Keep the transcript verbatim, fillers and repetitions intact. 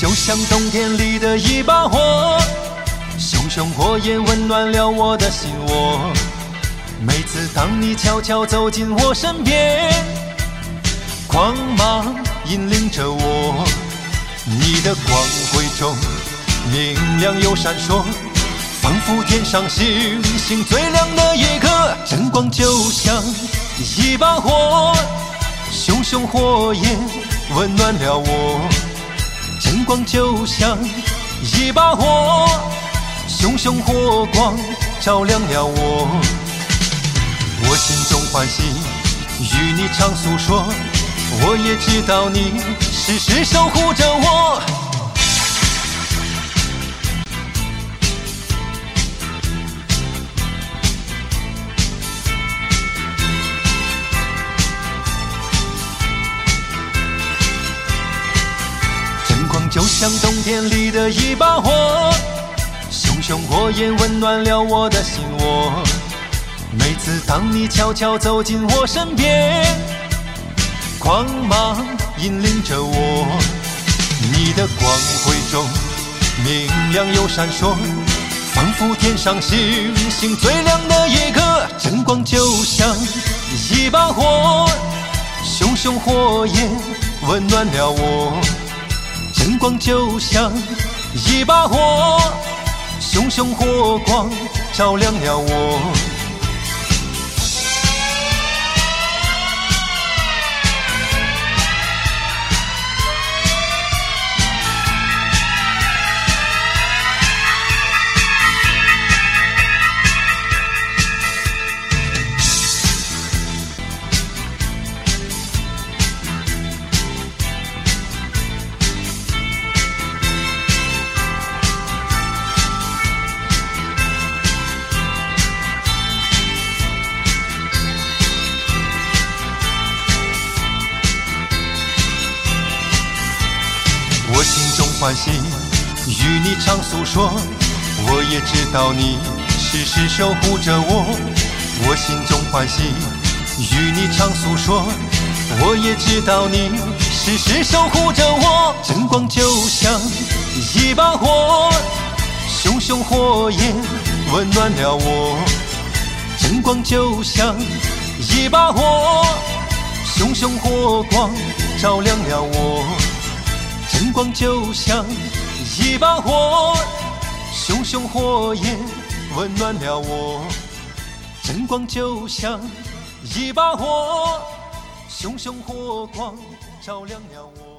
就像冬天里的一把火，熊熊火焰温暖了我的心窝。每次当你悄悄走进我身边，光芒引领着我，你的光辉中明亮又闪烁，仿佛天上星星最亮的一颗。真光就像一把火，熊熊火焰温暖了我。真光就像一把火，熊熊火光照亮了我。我心中欢喜，与你常诉说，我也知道你时时守护着我。真光就像冬天里的一把火，熊熊火焰温暖了我的心窝。每次当你悄悄走进我身边，光芒引领着我，你的光辉中明亮又闪烁，仿佛天上星星最亮的一颗。真光就像一把火，熊熊火焰温暖了我。真光就像一把火，熊熊火光照亮了我。我心中欢喜，与你常诉说，我也知道你时时守护着我。我心中欢喜，与你常诉说，我也知道你时时守护着我。真光就像一把火，熊熊火焰温暖了我。真光就像一把火，熊熊火光照亮了我。真光就像一把火，熊熊火焰温暖了我。真光就像一把火，熊熊火光照亮了我。